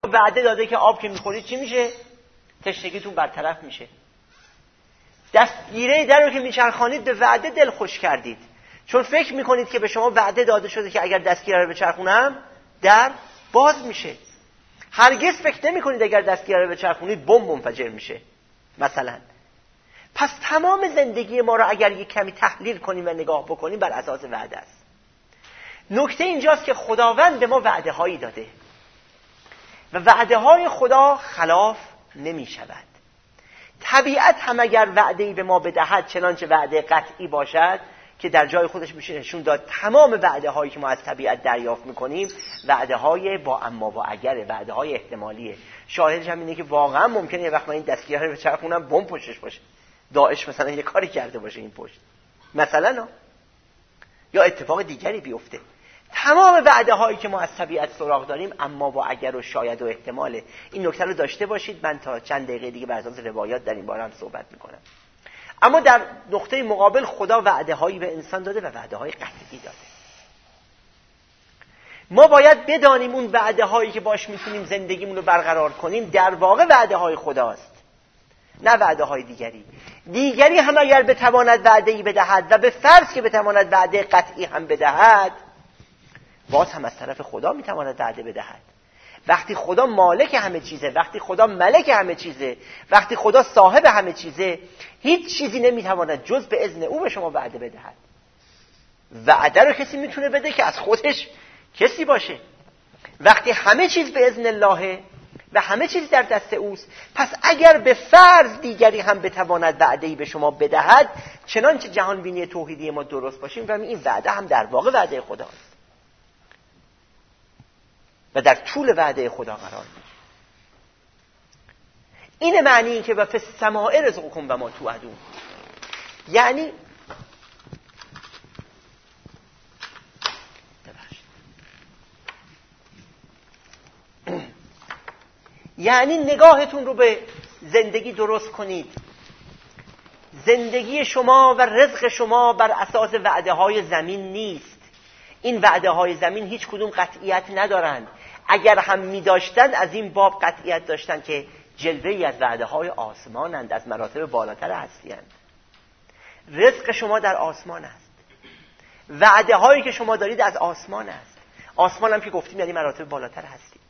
وعده داده که آب که میخورید چی میشه؟ تشنگیتون برطرف میشه. دستگیره در رو که میچرخانید به وعده دل خوش کردید، چون فکر میکنید که به شما وعده داده شده که اگر دستگیره رو بچرخونم در باز میشه. هرگز فکر نمیکنید اگر دستگیره رو بچرخونید بمب منفجر میشه مثلا. پس تمام زندگی ما رو اگر یک کمی تحلیل کنیم و نگاه بکنیم بر اساس وعده است. نکته اینجاست که خداوند به ما وعده هایی داده و وعده های خدا خلاف نمی شود. طبیعت هم اگر وعده‌ای به ما بدهد چنانچه وعده قطعی باشد که در جای خودش میشه نشون داد تمام وعده هایی که ما از طبیعت دریافت میکنیم وعده های با اما و اگر، وعده های احتمالیه. شاهدش هم اینه که واقعا ممکنه یه وقت من این دستگیره رو بچرخونم بمب پشتش باشه، داعش مثلا یه کاری کرده باشه این پشت مثلا، یا اتفاق دیگری بیفته. تمام وعده هایی که ما از طبیعت سراغ داریم اما و اگر و شاید و احتماله. این نکته رو داشته باشید. من تا چند دقیقه دیگه بر اساس روایات در این باره هم صحبت میکنم. اما در نقطه مقابل خدا وعده هایی به انسان داده و وعده های قطعی داده. ما باید بدانیم اون وعده هایی که باش میتونیم زندگیمون رو برقرار کنیم در واقع وعده های خداست، نه وعده های دیگری هم اگر بتواند وعده‌ای بدهد و به فرض که بتواند وعده قطعی هم بدهد، باز هم از طرف خدا میتواند وعده بدهد. وقتی خدا مالک همه چیزه، وقتی خدا ملک همه چیزه، وقتی خدا صاحب همه چیزه، هیچ چیزی نمیتواند جز به اذن او به شما وعده بدهد. وعده رو کسی میتونه بده که از خودش کسی باشه. وقتی همه چیز به اذن اللهه و همه چیز در دست اوست، پس اگر به فرض دیگری هم بتواند وعده‌ای به شما بدهد، چنانچه جهان بینی توحیدی ما درست باشیم و این وعده هم در واقع وعده خداست و در طول وعده خدا قرار می‌گیره. این معنی که و فی السماء رزقکم و ما توعدون، یعنی نگاهتون رو به زندگی درست کنید. زندگی شما و رزق شما بر اساس وعده های زمین نیست. این وعده های زمین هیچ کدوم قطعیت ندارند. اگر هم می داشتند از این باب قطعیت داشتند که جلوه‌ای از وعده های آسمانند، از مراتب بالاتر هستی‌اند. رزق شما در آسمان است. وعده هایی که شما دارید از آسمان است. آسمان هم که گفتیم یعنی مراتب بالاتر هستی.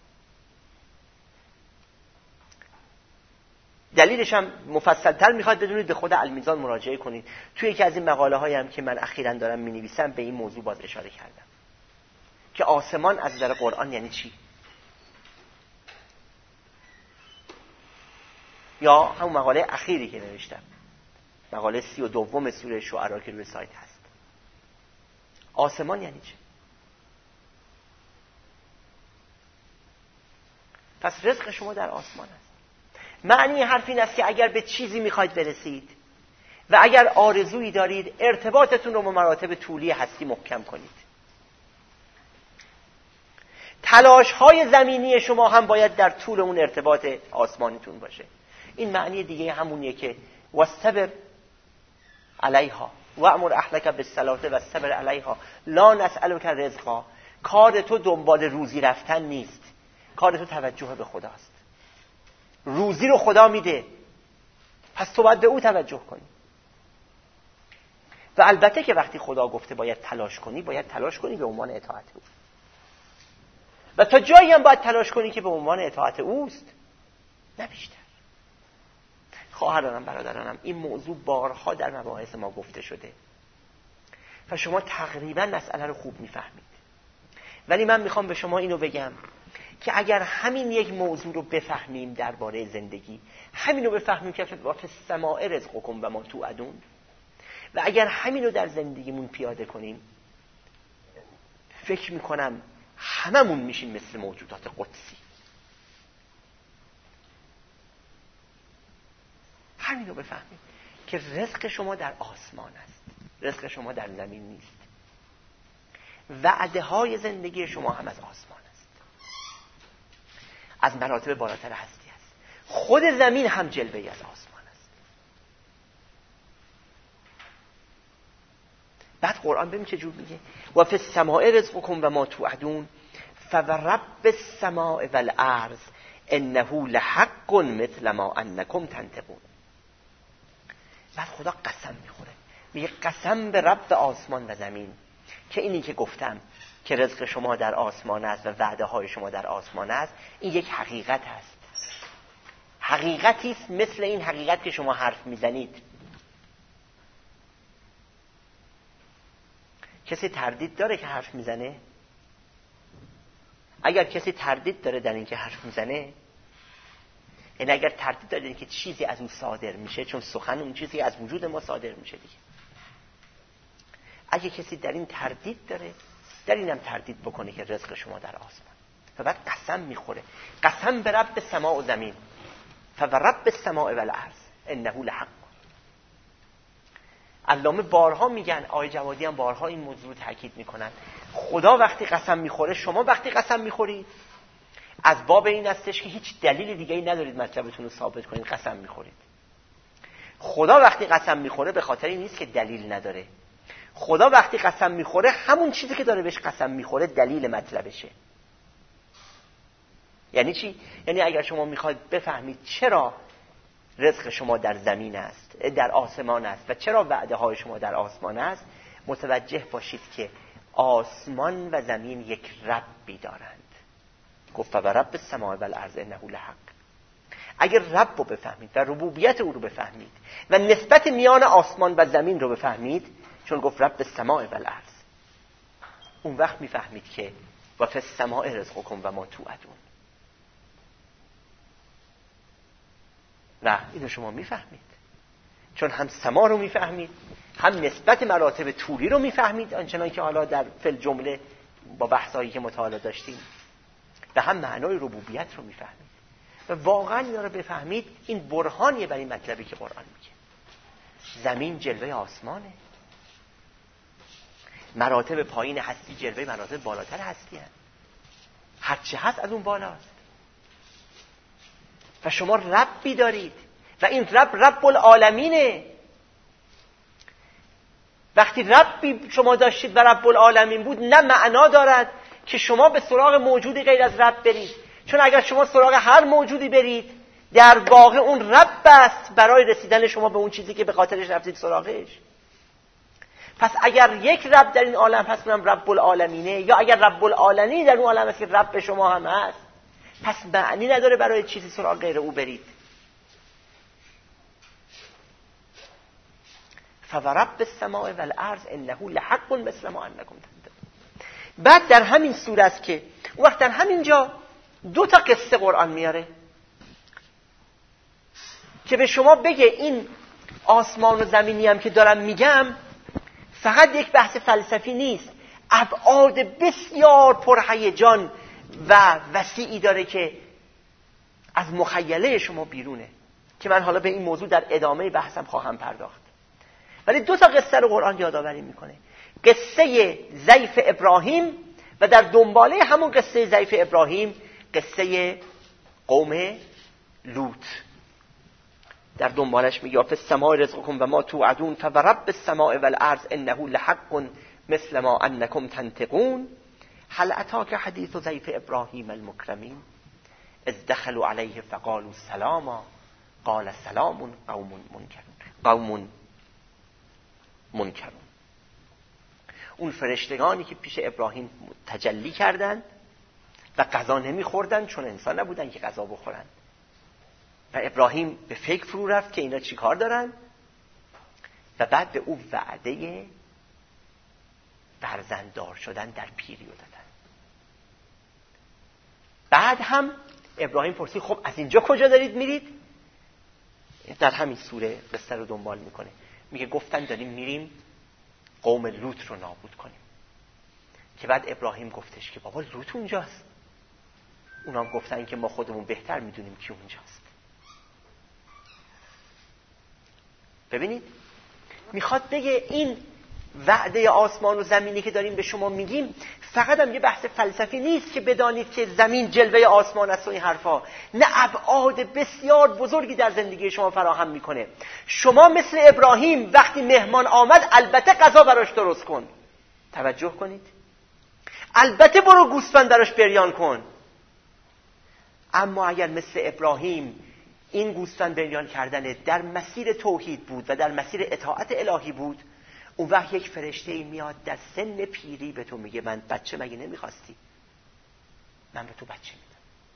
دلیلش هم مفصل‌تر میخواد بدونید، به خود المیزان مراجعه کنید. توی یکی از این مقاله هایی هم که من اخیراً دارم می‌نویسم به این موضوع باز اشاره کردم که آسمان از نظر قرآن یعنی چی. یا همون مقاله اخیری که نوشتم، مقاله 32 سوره شعرا که روی سایت هست. آسمان یعنی چی؟ پس رزق شما در آسمان است. معنی حرف این است که اگر به چیزی میخواید برسید و اگر آرزویی دارید، ارتباطتون رو با مراتب طولی هستی محکم کنید. تلاش‌های زمینی شما هم باید در طول اون ارتباط آسمانیتون باشه. این معنی دیگه همونیه که واصبر علیها وامر اهلک بالصلاة واصبر علیها لا نسألک رزقا. کار تو دنبال روزی رفتن نیست، کار تو توجه به خداست. روزی رو خدا میده، پس تو باید به او توجه کنی. و البته که وقتی خدا گفته باید تلاش کنی، باید تلاش کنی به عنوان اطاعت او، و تا جایی هم باید تلاش کنی که به عنوان اطاعت اوست، نه بیشتر. خواهرانم برادرانم، این موضوع بارها در مباحث ما گفته شده و شما تقریبا مسئله رو خوب میفهمید. ولی من میخوام به شما اینو بگم که اگر همین یک موضوع رو بفهمیم درباره زندگی، همین رو بفهمیم که فی السماء رزقکم و ما توعدون، و اگر همین رو در زندگیمون پیاده کنیم، فکر میکنم هممون میشیم مثل موجودات قدسی. همین رو بفهمیم که رزق شما در آسمان است، رزق شما در زمین نیست. وعده های زندگی شما هم از آسمان است، از مراتب بالاتر هستی است. خود زمین هم جلوه‌ای از آسمان است. بعد قرآن ببین چه جور میگه و فی السماء رزقکم و ما توعدون فورب السماء والارض انه لحق مثل ما انکم تنطقون. بعد خدا قسم میخوره، میگه قسم به رب آسمان و زمین که اینی که گفتم که رزق شما در آسمان است و وعده های شما در آسمان است، این یک حقیقت است. حقیقتی است مثل این حقیقت که شما حرف میزنید. کسی تردید داره که حرف میزنه؟ اگر کسی تردید داره در این که حرف میزنه، یعنی اگر تردید داره این که چیزی از اون صادر میشه، چون سخن اون چیزی از وجود ما صادر میشه دیگه. اگه کسی در این تردید داره، در اینم تردید بکنه که رزق شما در آسمان. و بعد قسم میخوره، قسم به رب سماء و زمین، فورب السماء والارض انه لحق. علامه بارها میگن، آقای جوادی هم بارها این موضوع تاکید میکنن، خدا وقتی قسم میخوره، شما وقتی قسم میخورید از باب این هستش که هیچ دلیل دیگه‌ای ندارید مطلبتون رو ثابت کنید، قسم میخورید. خدا وقتی قسم میخوره به خاطر این نیست که دلیل نداره. خدا وقتی قسم میخوره همون چیزی که داره بهش قسم میخوره دلیل مطلبشه. یعنی چی؟ یعنی اگر شما میخواید بفهمید چرا رزق شما در زمین است، در آسمان است و چرا وعده های شما در آسمان است، متوجه باشید که آسمان و زمین یک ربی دارند. گفت و رب السماء والارض انه لحق. اگر رب رو بفهمید و ربوبیت او رو بفهمید و نسبت میان آسمان و زمین رو بفهمید، چون گفت رب السماء والارض، اون وقت میفهمید که و فی السماء رزقکم و ما توعدون. و اینو شما میفهمید، چون هم سما رو میفهمید، هم نسبت مراتب طولی رو میفهمید، آنچنان که حالا در فل جمله با بحثایی که مطالعه داشتیم، و هم معنای ربوبیت رو میفهمید. و واقعا اینا رو بفهمید، این برهانیه برای مطلبی که قرآن میگه. زمین جلوه آسمانه، مراتب پایین هستی جلوه مراتب بالاتر هستی هست. هرچی هست از اون بالاست. و شما ربی دارید و این رب العالمینه. وقتی ربی شما داشتید و رب العالمین بود، نه معنا دارد که شما به سراغ موجودی غیر از رب برید، چون اگر شما سراغ هر موجودی برید، در واقع اون رب است برای رسیدن شما به اون چیزی که به خاطرش رفتید سراغش. پس اگر یک رب در این عالم هست، اونم رب العالمینه، یا اگر رب العالمین در اون عالم هست که رب شما هم هست، پس معنی نداره برای چیزی سراغ غیر او برید. فورب السماء والارض انه لحق مثل ما انکم تنطقون. بعد در همین سوره است که وقت در همین جا 2 تا قصه قرآن میاره که به شما بگه این آسمان و زمینی هم که دارم میگم فقط یک بحث فلسفی نیست، ابعاد بسیار پرهیجان و وسیعی داره که از مخیله شما بیرونه، که من حالا به این موضوع در ادامه بحثم خواهم پرداخت. ولی 2 تا قصه رو قرآن یادآوری میکنه. قصه ضیف ابراهیم و در دنباله همون قصه ضیف ابراهیم قصه قوم لوط. در دنبالش میگه فی السماء رزقکم و ما توعدون فورب السماء والارض انه لحق مثل ما انکم تنطقون هل اتاک حدیث ضیف ابراهیم المکرمین اذ دخلوا علیه فقالوا سلاما قال سلام قوم منکرون. اون فرشتگانی که پیش ابراهیم تجلی کردند و غذا نمیخوردن چون انسان نبودن که غذا بخورن، و ابراهیم به فکر فرو رفت که اینا چی کار دارن، و بعد به او وعده فرزنددار شدن در پیری رو دادن. بعد هم ابراهیم پرسید خب از اینجا کجا دارید میرید؟ در همین سوره قصه رو دنبال میکنه، میگه گفتن داریم میریم قوم لوط رو نابود کنیم. که بعد ابراهیم گفتش که بابا لوط اونجاست. اونا هم گفتن که ما خودمون بهتر میدونیم کی اونجاست. ببینید میخواد بگه این وعده آسمان و زمینی که داریم به شما میگیم فقط هم یه بحث فلسفی نیست که بدانید که زمین جلوه آسمان است و این حرفا، نه، ابعاد بسیار بزرگی در زندگی شما فراهم میکنه. شما مثل ابراهیم وقتی مهمان آمد البته غذا براش درست کن، توجه کنید، البته برو گوسفند براش بریان کن، اما اگر مثل ابراهیم این گوسفند بریان کردن در مسیر توحید بود و در مسیر اطاعت الهی بود، اون وقت یک فرشته میاد در سن پیری به تو میگه من بچه مگه نمیخواستی؟ من به تو بچه میدم.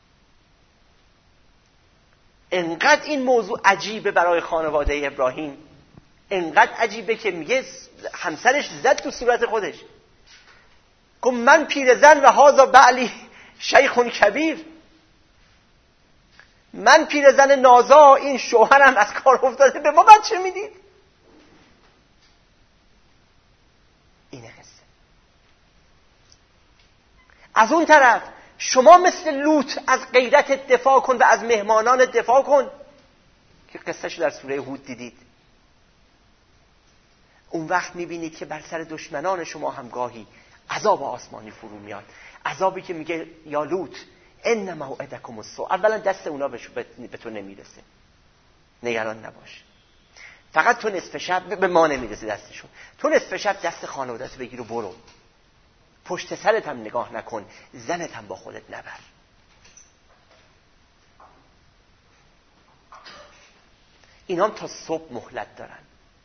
انقدر این موضوع عجیبه برای خانواده ابراهیم، انقدر عجیبه که میگه همسرش زد تو صورت خودش، گفت من پیرزن و هذا بعلی شیخ کبیر، من پیرزن نازا، این شوهرم از کار افتاده، به ما بچه میدید؟ اینه قصه. از اون طرف شما مثل لوط از غیرت دفاع کن و از مهمانان دفاع کن که قصهشو در سوره هود دیدید. اون وقت میبینید که بر سر دشمنان شما هم گاهی عذاب آسمانی فرو میاد، عذابی که میگه یا لوط ان موعدکم الصبح. اولا دست اونا به تو نمیرسه، نگران نباش، فقط تو نصف شب به ما نمیرسه دستشون، تو نصف شب دست خانواده‌تو بگیر و برو، پشت سرت هم نگاه نکن، زنت هم با خودت نبر. اینا هم تا صبح مهلت دارن.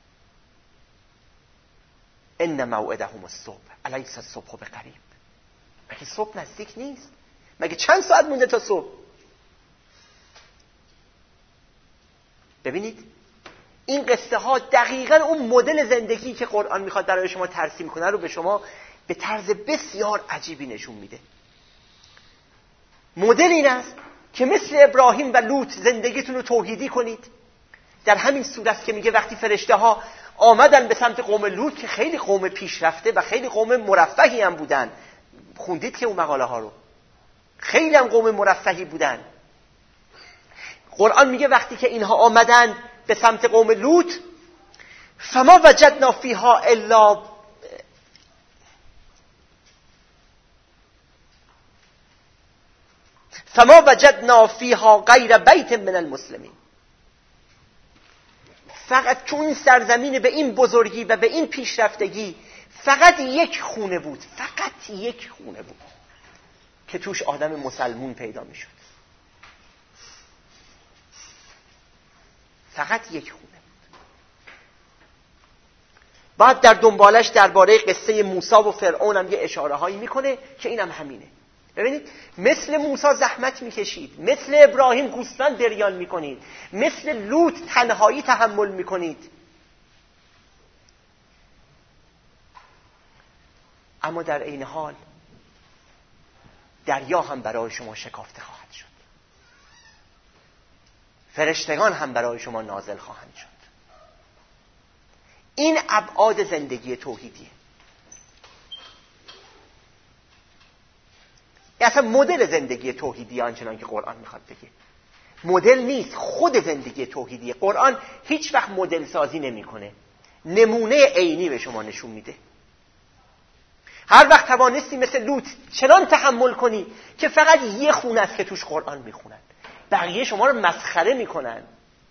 ان موعدهم الصبح الیس الصبح بقریب. مگه صبح نزدیک نیست؟ مگه چند ساعت مونده تا صبح؟ ببینید این قصه ها دقیقاً اون مدل زندگی که قرآن میخواد برای شما ترسیم کنه رو به شما به طرز بسیار عجیبی نشون میده. مدل این است که مثل ابراهیم و لوط زندگیتون رو توحیدی کنید. در همین صورت که میگه وقتی فرشته ها آمدن به سمت قوم لوط که خیلی قوم پیشرفته و خیلی قوم مرفهی هم بودن، خوندید که اون مقاله ها رو، خیلی هم قوم مرفهی بودن. قرآن میگه وقتی که اینها آمدن به سمت قوم لوط، فما وجدنا فیها الا فما وجدنا فیها غیر بیت من المسلمین. فقط چون این سرزمین به این بزرگی و به این پیشرفتگی فقط یک خونه بود، فقط یک خونه بود که توش آدم مسلمون پیدا می شد. فقط یک خونه بود. بعد در دنبالش درباره قصه موسی و فرعون هم یه اشاره هایی میکنه که اینم همینه. ببینید مثل موسی زحمت میکشید، مثل ابراهیم گوسفند بریان میکنید، مثل لوط تنهایی تحمل میکنید، اما در عین حال دریا هم برای شما شکافته خواهد شد، فرشتگان هم برای شما نازل خواهند شد. این ابعاد زندگی توحیدیه. اصلا مدل زندگی توحیدی آنچنان که قرآن میخواد بگه مدل نیست، خود زندگی توحیدیه. قرآن هیچ وقت مدل سازی نمیکنه، نمونه عینی به شما نشون میده. هر وقت توانستی مثل لوط چنان تحمل کنی که فقط یه خونه است که توش قرآن میخونن، بقیه شما رو مسخره میکنن،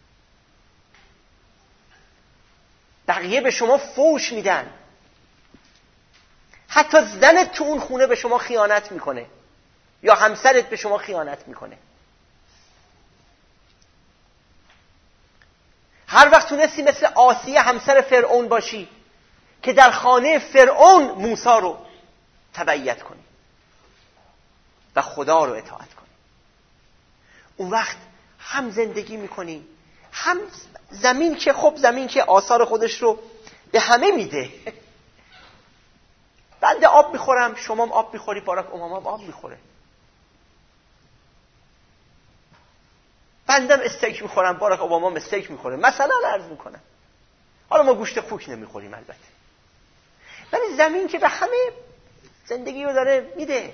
بقیه به شما فوش میدن، حتی زنت تو اون خونه به شما خیانت میکنه یا همسرت به شما خیانت میکنه. هر وقت تونستی مثل آسیه همسر فرعون باشی که در خانه فرعون موسی رو تبعیت کنی و خدا رو اطاعت کنی، اون وقت هم زندگی میکنی، هم زمین که خب زمین که آثار خودش رو به همه میده. بنده آب میخورم، شما هم آب میخوری، باراک اوباما هم آب میخوره. بنده استیک میخورم، باراک اوباما هم استیک میخوره، مثلا عرض میکنم. حالا ما گوشت خوک نمیخوریم البته، ولی زمین که به همه زندگی رو داره میده.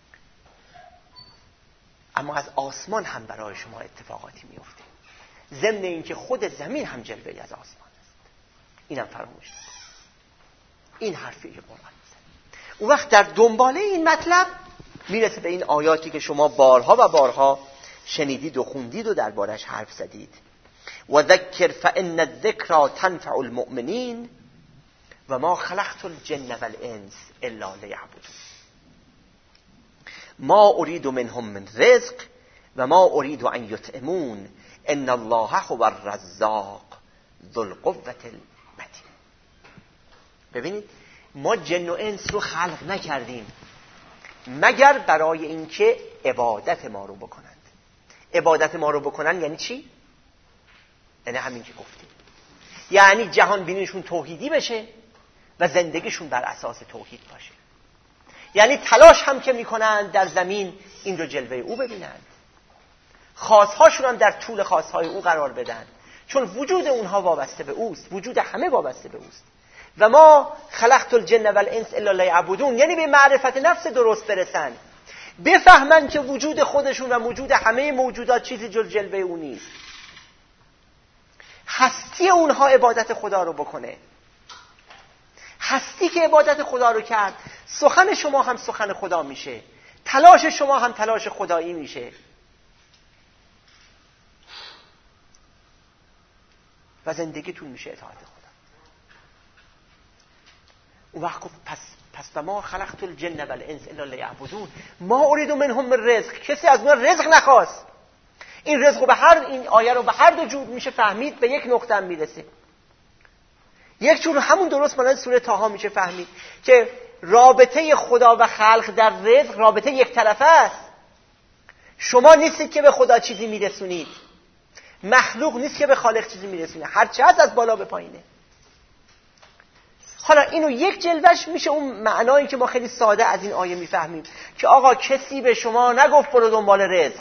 اما از آسمان هم برای شما اتفاقاتی میفته، ضمن این که خود زمین هم جلوه‌ای از آسمان است. اینم فراموش نکن. این حرفی که قرآن میزنه. اون وقت در دنباله این مطلب میرسه به این آیاتی که شما بارها و بارها شنیدید و خوندید و دربارش حرف زدید. و ذکر فان الذکر تنفع المؤمنین و ما خلقت الجن والانس الا لیعبدون ما اريد منهم من رزق و ما اريد ان یطعمون ان الله هو الرزاق ذو القوة المتین. ببینید ما جن و انس رو خلق نکردیم مگر برای اینکه عبادت ما رو بکنند. عبادت ما رو بکنن یعنی چی؟ یعنی همین که گفتیم، یعنی جهان بینیشون توحیدی بشه و زندگیشون بر اساس توحید باشه. یعنی تلاش هم که میکنند در زمین این رو جلوه او ببینند، خاصهاشون هم در طول خاصهای او قرار بدن، چون وجود اونها وابسته به اوست، وجود همه وابسته به اوست. و ما خلقت الجن والانس الا لیعبدون، یعنی به معرفت نفس درست برسن، بفهمن که وجود خودشون و وجود همه موجودات چیزی جز جلوه او نیست. هستی اونها عبادت خدا رو بکنه. هستی که عبادت خدا رو کرد، سخن شما هم سخن خدا میشه، تلاش شما هم تلاش خدایی میشه. و زندگیتون میشه اطاعت خدا. اون وقت گفت پس ما خلقت الجن والانس الا لیعبدون ما اريد منهم من رزق. کسی از اونها رزق نخواست. این رزق رو این آیه رو به هر دو جور میشه فهمید، به یک نقطه هم میرسه. یک جور همون درست مانند سوره طه میشه فهمید که رابطه خدا و خلق در رزق رابطه یک طرفه است. شما نیستید که به خدا چیزی میرسونید، مخلوق نیست که به خالق چیزی میرسونه، هر چه هست از بالا به پایینه. حالا اینو یک جلوش میشه اون معنایی که ما خیلی ساده از این آیه میفهمیم که آقا کسی به شما نگفت برو دنبال رزق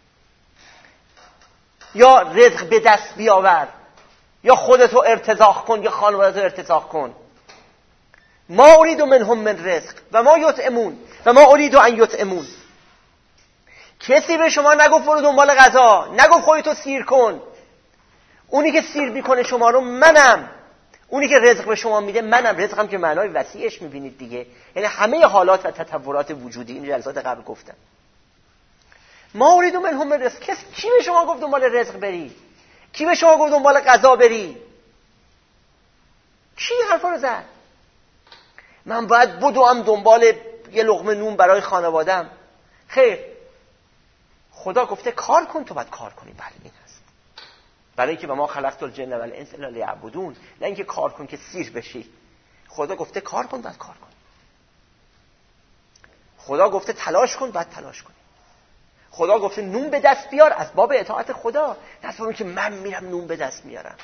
یا رزق به دست بیاور یا خودتو ارتزاق کن یا خانوادتو ارتزاق کن. ما اريد منهم من رزق و ما یطعمون و ما اريد ان یطعمون. کسی به شما نگفت برو دنبال غذا، نگفت خودتو سیر کن. اونی که سیر میکنه شما رو منم، اونی که رزق به شما میده منم. رزق هم که معنای وسیعش میبینید دیگه، یعنی همه حالات و تطورات وجودی. این جلسات قبل گفتم ما اريد منهم من رزق. کی به شما گفت دنبال رزق بری؟ کی به شما گفت دنبال غذا بری؟ کی حرفا رو زد؟ من باید بدوم دنبال یه لقمه نون برای خانوادم؟ خیر، خدا گفته کار کن، تو باید کار کنی. بله این هست، برای اینکه به ما خلقت الجن والانس الا لیعبدون، نه اینکه کار کن که سیر بشی. خدا گفته کار کن، باید کار کن. خدا گفته تلاش کن، باید تلاش کنی. خدا گفته نون به دست بیار، از باب اطاعت خدا، نه از باب اینکه من میرم نون به دست میارم.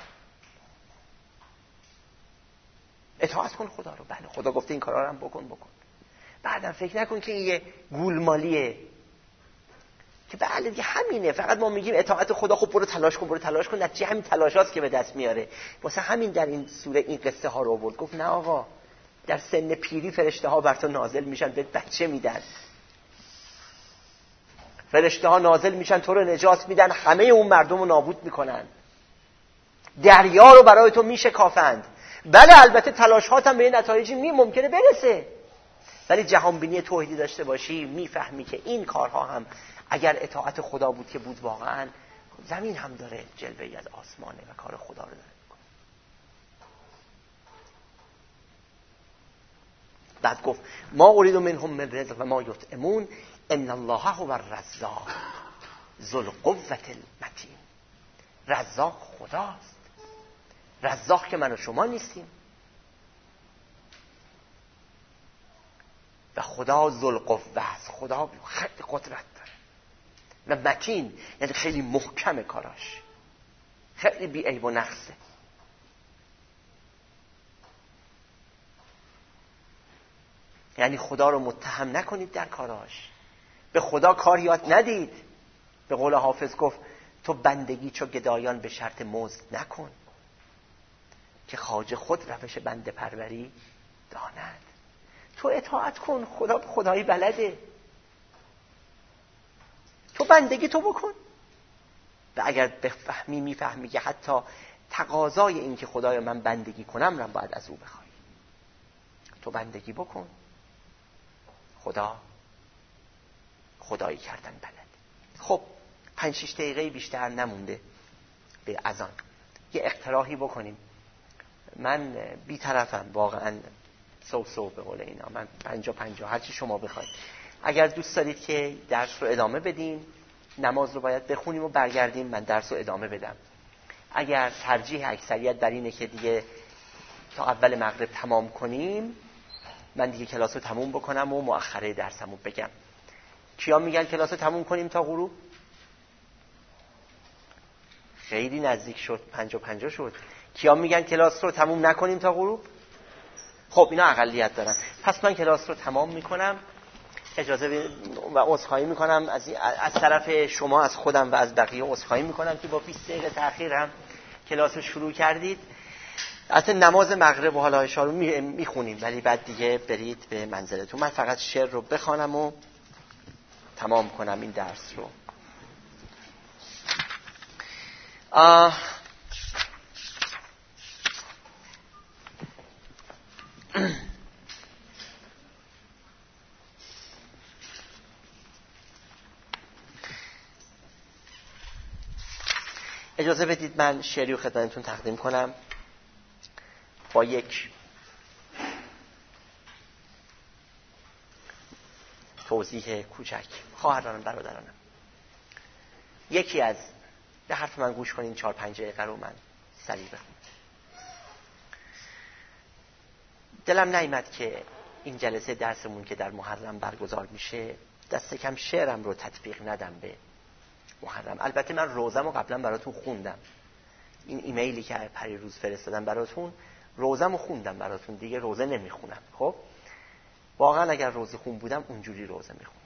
اطاعت کن خدا رو. بله خدا گفته این کارا رو هم بکن. بعدم فکر نکن که این یه گولمالیه که بله دیگه همینه، فقط ما میگیم اطاعت خدا. خب برو تلاش کن، نتیجه همین تلاشاست که به دست میاره. واسه همین در این سوره این قصه ها رو آورد. گفت نه آقا، در سن پیری فرشته ها بر تو نازل میشن، بهت بچه میدن. فرشته ها نازل میشن تو رو نجات میدن، همه اون مردم رو نابود میکنن، دریا رو برای تو میشکافند. بله البته تلاشات هم به این نتایجی ممکنه برسه، ولی جهانبینی توحیدی داشته باشی میفهمی که این کارها هم اگر اطاعت خدا بود که بود واقعا، زمین هم داره جلوه‌ای از آسمانه و کار خدا رو داره میکنه. بعد گفت ما اريد منهم من رزق و ما یطعمون ان الله هو الرزاق ذو القوة المتین. رزاق خداست، رزاق که من و شما نیستیم. و خدا ذوالقوة است، خدا خیلی قدرت داره. و متین یعنی خیلی محکم کاراش، خیلی بی عیب و نقصه. یعنی خدا رو متهم نکنید در کاراش، به خدا کار یاد ندید. به قول حافظ گفت تو بندگی چو گدایان به شرط مزد نکن، که خواجه خود روش بنده پروری داند. تو اطاعت کن، خدا خدایی بلده. تو بندگی تو بکن. و اگر بفهمی میفهمی که حتی تقاضای این که خدای من بندگی کنم رو باید از او بخوای. تو بندگی بکن، خدا خدایی کردن بلد. خب 5-6 دقیقه بیشتر نمونده به اذان. یه اقتراحی بکنیم. من بی‌طرفم واقعا، سو به قول اینا، من 50-50 هر چی شما بخواید. اگر دوست دارید که درس رو ادامه بدین نماز رو باید بخونیم و برگردیم من درس رو ادامه بدم. اگر ترجیح اکثریت بر اینه که دیگه تا اول مغرب تمام کنیم، من دیگه کلاس رو تموم بکنم و مؤخره درسمو بگم. کیا میگن کلاس رو تموم کنیم تا غروب؟ خیلی نزدیک شد، 50-50 شد. کیا میگن کلاس رو تموم نکنیم تا غروب؟ خب اینا اقلیت دارن. پس من کلاس رو تمام میکنم. اجازه و عذرخواهی میکنم از طرف شما، از خودم و از بقیه عذرخواهی میکنم که با 20 دقیقه تأخیر هم کلاس رو شروع کردید. اصلا نماز مغرب و حالا عشا رو میخونیم، ولی بعد دیگه برید به منزلتون. من فقط شعر رو بخوانم و تمام کنم این درس رو. اجازه بدید من شعری رو خدمتتون تقدیم کنم با یک توضیح کوچک. خواهرانم، برادرانم، یکی از به حرف من گوش کنین، 4-5 دقیقه رو من سریع بخونم. دلم نیامد که این جلسه درسمون که در محرم برگزار میشه دست کم شعرم رو تطبیق ندم به محرم. البته من روزم رو قبلا براتون خوندم، این ایمیلی که پریروز فرستادم براتون، روزم رو خوندم براتون، دیگه روزه نمیخونم. خب واقعا اگر روزه خون بودم اونجوری روزه میخوندم.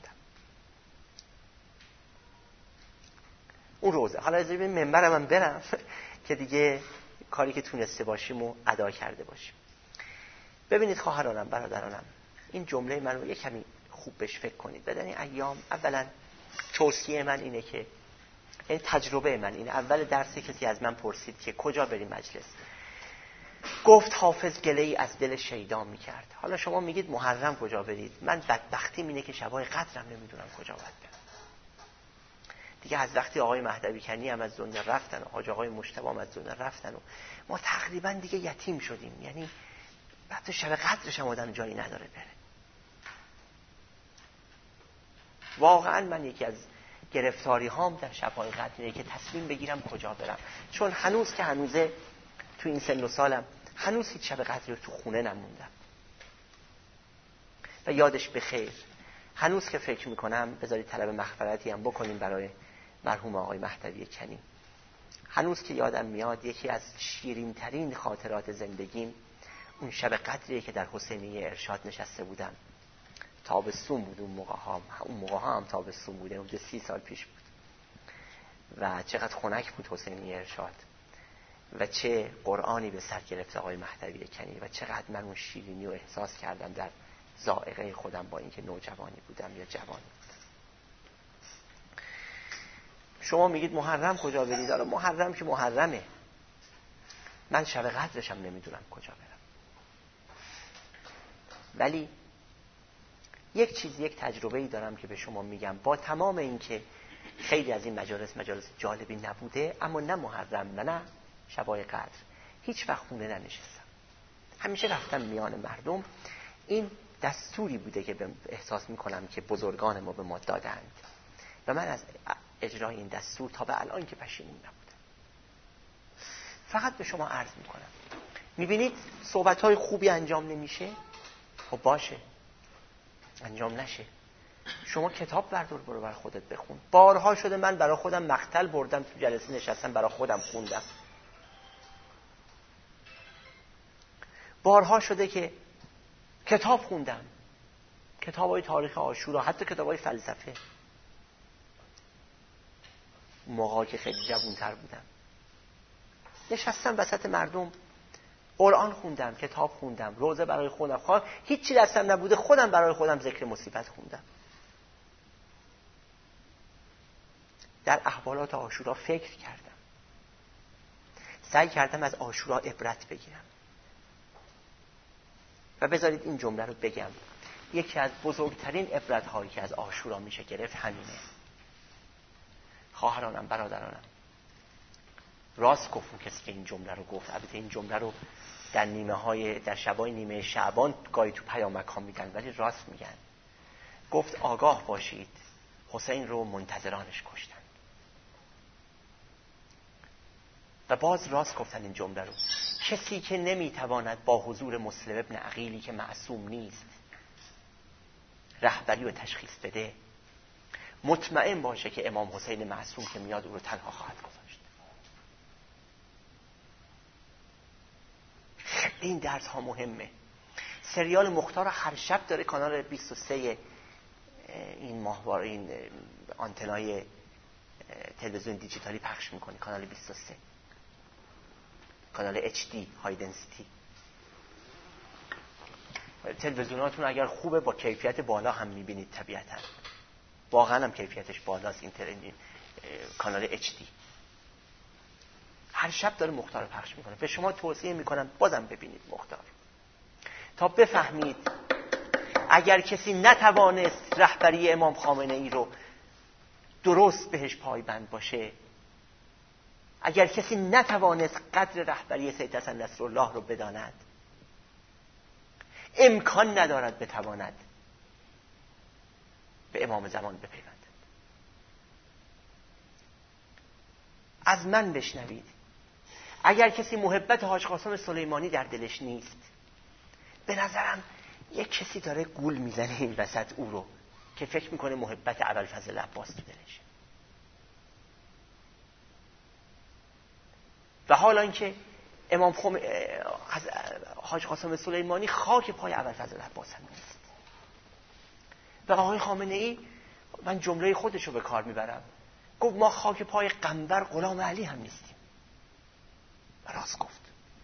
اون روزه حالا از این منبرم هم برم که دیگه کاری که تونسته باشیم و ادا کرده باشیم. ببینید خواهرانم، برادرانم، این جمله من رو یک کمی خوب بهش فکر کنید. بدن این ایام اولا توصیه من اینه که این تجربه من اینه. اول درسی کسی از من پرسید که کجا بریم مجلس، گفت حافظ گله‌ای از دل شیدا میکرد. حالا شما میگید محرم کجا برید؟ من بدبختیم اینه که شبای قدرم نمیدونم کجا باید برم. دیگه از وقتی آقای مهدوی کنی هم از دنیا رفتن و حاج آقای مجتبی هم از دنیا رفتن و ما تقریبا دیگه یتیم شدیم. یعنی بعد شب قدرش هم آدم جایی نداره بره. واقعا من یکی از گرفتاری هام در شب‌های قدره که تصمیم بگیرم کجا برم، چون هنوز که هنوزه تو این سن و سالم هنوز هیچ شب قدری تو خونه نموندم و یادش بخیر. هنوز که فکر میکنم بذارید طلب مغفرتی هم بکنیم برای مرحوم آقای مهدوی کنی. هنوز که یادم میاد یکی از شیرین ترین خاطرات زندگیم اون شب قدریه که در حسینیه ارشاد نشسته بودم. تابستون بود اون موقع ها هم تابستون بوده، حدود 30 سال پیش بود و چقدر خنک بود حسینیه ارشاد و چه قرآنی به سر گرفت آقای مهدوی کنی و چقدر من اون شیرینی رو احساس کردم در ذائقه خودم با اینکه نوجوانی بودم یا جوانی بودم. شما میگید محرم کجا برید؟ حالا محرم که محرمه، من شب قدرشم نمیدونم کجا برم. ولی یک تجربه‌ای دارم که به شما میگم. با تمام این که خیلی از این مجالس جالبی نبوده، اما نه محرم و نه شبای قدر هیچ وقت خونه ننشستم. همیشه رفتم میان مردم. این دستوری بوده که احساس میکنم که بزرگان ما به ما دادند و من از اجرای این دستور تا به الان که پشیمون نبودم. فقط به شما عرض میکنم، میبینید صحبت‌های خوبی انجام نمیشه، خب باشه انجام نشه. شما کتاب بردار برو بر خودت بخون. بارها شده من برای خودم مقتل بردم، تو جلسه نشستم برای خودم خوندم. بارها شده که کتاب خوندم، کتاب‌های تاریخ عاشورا، حتی کتاب‌های فلسفه، موقعی که خیلی جوان‌تر بودم. نشستم وسط مردم، قرآن خوندم، کتاب خوندم، روزه برای خودم، هیچی دستم نبوده، خودم برای خودم ذکر مصیبت خوندم. در احوالات عاشورا فکر کردم، سعی کردم از عاشورا عبرت بگیرم. و بذارید این جمله رو بگم، یکی از بزرگترین عبرت هایی که از عاشورا میشه گرفت همینه. خواهرانم، برادرانم، راست گفت اون کسی که این جمله رو گفت. البته این جمله رو در شبای نیمه شعبان گاهی تو پیامک ها میگن، ولی راست میگن. گفت آگاه باشید، حسین رو منتظرانش کشتند. و باز راست گفتن این جمله رو. کسی که نمیتواند با حضور مسلم ابن عقیلی که معصوم نیست رهبری و تشخیص بده، مطمئن باشه که امام حسین معصوم که میاد او رو تنها خواهد گذاشت. خیلی این درس ها مهمه. سریال مختار هر شب داره کانال 23 این ماهواره، این آنتنای تلویزیون دیجیتالی پخش میکنه، کانال 23، کانال HD های دنسیتی. تلویزیوناتون اگر خوبه با کیفیت بالا هم میبینید، طبیعتا واقعا هم کیفیتش بالاست. این کانال HD هر شب داره مختار رو پخش میکنه. به شما توصیه میکنم بازم ببینید مختار، تا بفهمید اگر کسی نتوانست رهبری امام خامنه ای رو درست بهش پایبند باشه، اگر کسی نتوانست قدر رهبری سید حسن نصرالله رو بداند، امکان ندارد بتواند به امام زمان بپیوندد. از من بشنوید، اگر کسی محبت حاج قاسم سلیمانی در دلش نیست، به نظرم یک کسی داره گول میزنه این وسط او رو که فکر میکنه محبت ابوالفضل عباس تو دلشه. و حالا اینکه حاج قاسم سلیمانی خاک پای ابوالفضل عباس هم نیست. و آقای خامنه ای، من جمله خودشو به کار میبرم، گفت ما خاک پای قنبر غلام علی هم نیستیم. و راست گفت.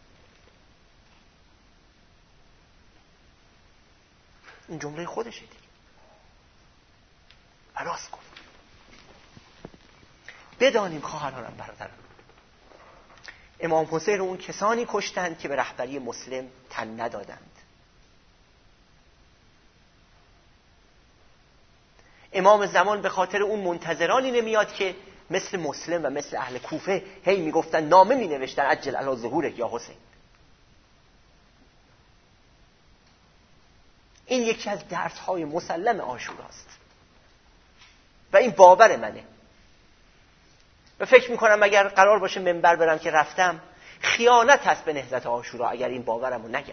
این جمله خودشه دیگه. و راست گفت. بدانیم خواهرانم برادرم، امام حسین رو اون کسانی کشتند که به رهبری مسلم تن ندادند. امام زمان به خاطر اون منتظرانی نمیاد که مثل مسلم و مثل اهل کوفه هی میگفتن، نامه می نوشتن عجل علی ظهورک یا حسین. این یکی از درس‌های مسلم عاشوراست و این باور منه. و فکر میکنم اگر قرار باشه منبر برم که رفتم، خیانت هست به نهضت عاشورا اگر این باورمو نگم.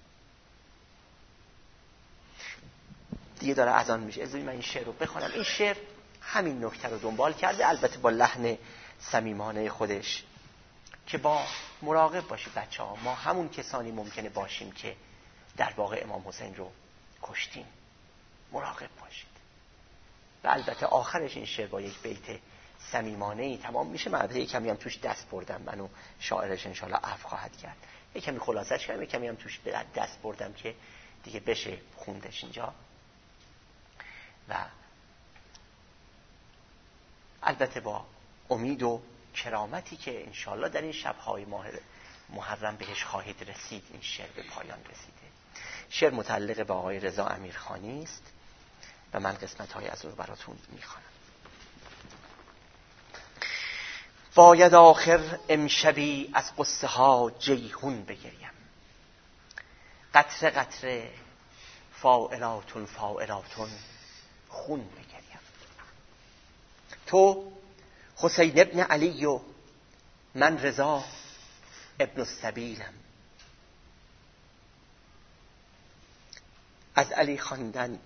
دیگه داره اذان میشه، اجازه من این شعر رو بخونم. این شعر همین نکته رو دنبال کرده، البته با لحن صمیمانه خودش، که با مراقب باشید بچه‌ها، ما همون کسانی ممکنه باشیم که در واقع امام حسین رو کشتیم. مراقب باشید. و البته آخرش این شعر با یک بیت صمیمانه‌ای تمام میشه. من البته کمی هم توش دست بردم، منو شاعرش انشالله عفو خواهد کرد. یک کمی خلاصش کردم، یک کمی هم توش دست بردم که دیگه بشه خوندش اینجا. و البته با امید و کرامتی که انشالله در این شب‌های ماه محرم بهش خواهید رسید، این شعر به پایان رسیده. شعر متعلق به آقای رضا امیرخانی است و من قسمت‌های از اون رو براتون میخوانم. باید آخر امشبی از قصه ها جیحون بگریم، قطره قطره فاعلاتون فاعلاتون خون بگریم. تو حسین ابن علی و من رضا ابن السبیلم، از علی خواندن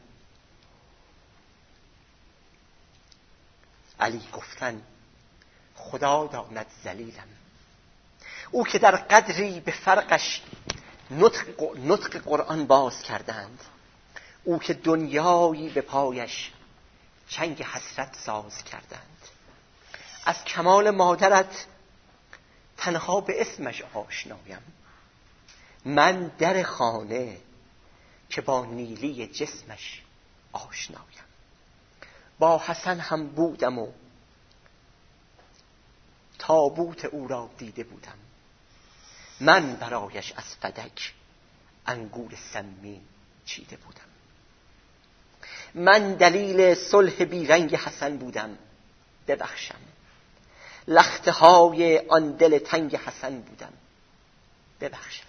علی گفتن خدا داند ذلیلم. او که در قدری به فرقش نطق قرآن باز کردند، او که دنیایی به پایش چنگ حسرت ساز کردند. از کمال مادرت تنها به اسمش آشنایم، من در خانه که با نیلی جسمش آشنایم. با حسن هم بودم و تابوت او را دیده بودم، من برایش از فدک انگور سمین چیده بودم. من دلیل صلح بیرنگ حسن بودم، ببخشم. لخته های آن دل تنگ حسن بودم، ببخشم.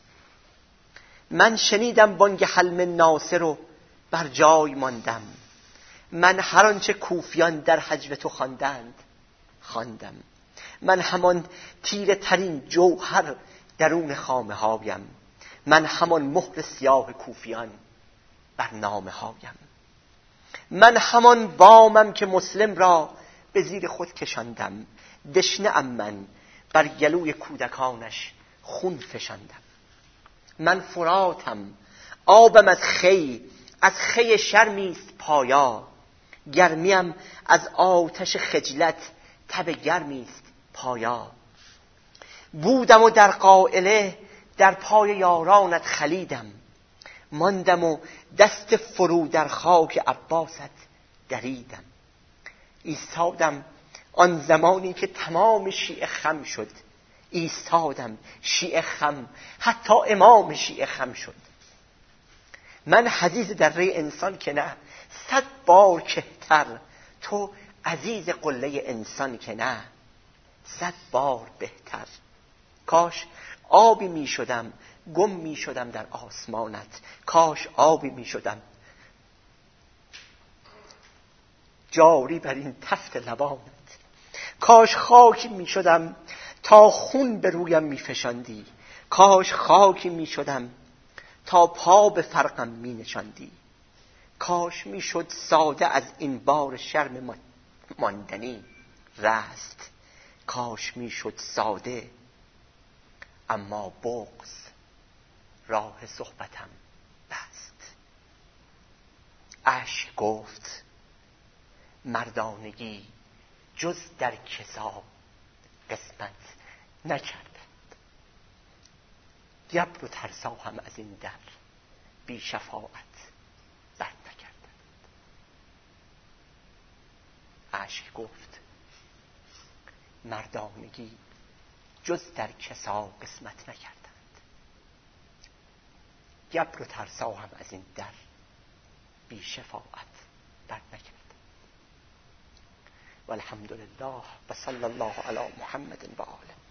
من شنیدم بانگ حلم ناصر و بر جای ماندم، من هر آنچه کوفیان در هجو تو خواندند خواندم. من همان تیره ترین جوهر درون خامه هایم. من همان مهر سیاه کوفیان بر نامه هایم. من همان بامم که مسلم را به زیر خود کشاندم. دشنه ام من بر گلوی کودکانش خون فشاندم. من فراتم آبم از خی شرمیست پایا. گرمیم از آتش خجلت تب گرمیست پایا. بودم و در قائله در پای یارانت خلیدم. ماندم و دست فرو در خاک عباست دریدم. ایستادم آن زمانی که تمام شیعه خم شد. ایستادم شیعه خم، حتی امام شیعه خم شد. من حدیث دره انسان که نه، 100 بار کهتر. تو عزیز قله انسان که نه، 100 بار بهتر. کاش آبی می شدم گم می شدم در آسمانت. کاش آبی می شدم جاری بر این تفت لبانت. کاش خاکی می شدم تا خون به رویم می فشاندی. کاش خاکی می شدم تا پا به فرقم می نشاندی. کاش می شد ساده از این بار شرم ماندنی رست. کاش می شد ساده اما بغض راه صحبتم بست. اشک گفت مردانگی جز در کسا قسمت نکردند. گبر و ترسا هم از این در بی شفاعت بر نکردند. اشک گفت مردانگی جز در کسا قسمت نکردند. گبر و ترسا هم از این در بی شفاعت بر نکردند. والحمد لله و صلی الله علی محمد و آله.